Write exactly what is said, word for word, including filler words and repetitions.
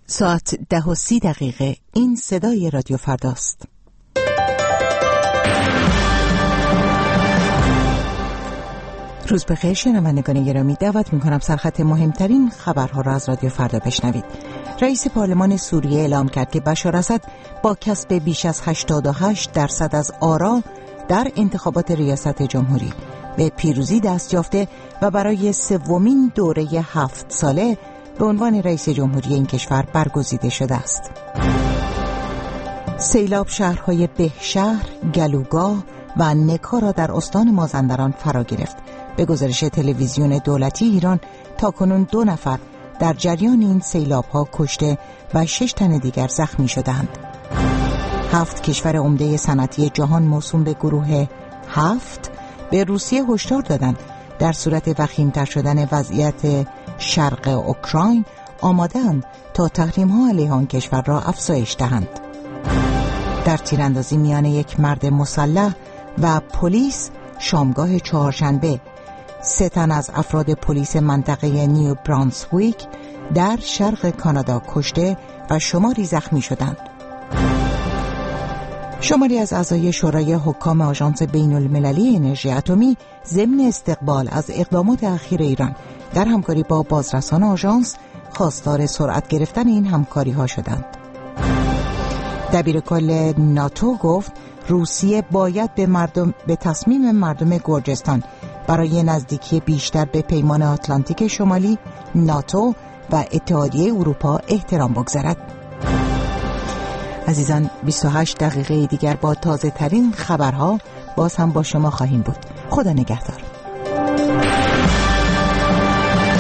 ساعت ده و سی دقیقه. این صدای رادیو فرداست. روز بخیر شنوندگان گرامی، دعوت میکنم سرخط مهمترین خبرها را از رادیو فردا بشنوید. رئیس پارلمان سوریه اعلام کرد که بشار اسد با کسب بیش از هشتاد و هشت درصد از آرا در انتخابات ریاست جمهوری به پیروزی دست یافته و برای سومین دوره هفت ساله به عنوان رئیس جمهوری این کشور برگزیده شده است. سیلاب شهرهای بهشهر، گلوگاه و نکا را در استان مازندران فرا گرفت. به گزارش تلویزیون دولتی ایران تاکنون دو نفر در جریان این سیلاب‌ها کشته و شش تن دیگر زخمی شدند. هفت کشور عمده صنعتی جهان موسوم به گروه هفت به روسیه هشدار دادند در صورت وخیم‌تر شدن وضعیت شرق اوکراین آماده‌اند تا تحریم‌ها علیه آن کشور را افزایش دهند. در تیراندازی میان یک مرد مسلح و پلیس شامگاه چهارشنبه، سه تن از افراد پلیس منطقه نیو برانسویک در شرق کانادا کشته و شماری زخمی شدند. شماری از اعضای شورای حکام آژانس بین المللی انرژی اتمی ضمن استقبال از اقدامات اخیر ایران در همکاری با بازرسان آژانس خواستار سرعت گرفتن این همکاری ها شدند. دبیرکل ناتو گفت روسیه باید به مردم به تصمیم مردم گرجستان برای نزدیکی بیشتر به پیمان آتلانتیک شمالی، ناتو و اتحادیه اروپا احترام بگذارد. عزیزان، بیست و هشت دقیقه دیگر با تازه ترین خبرها باز هم با شما خواهیم بود. خدا نگهدار.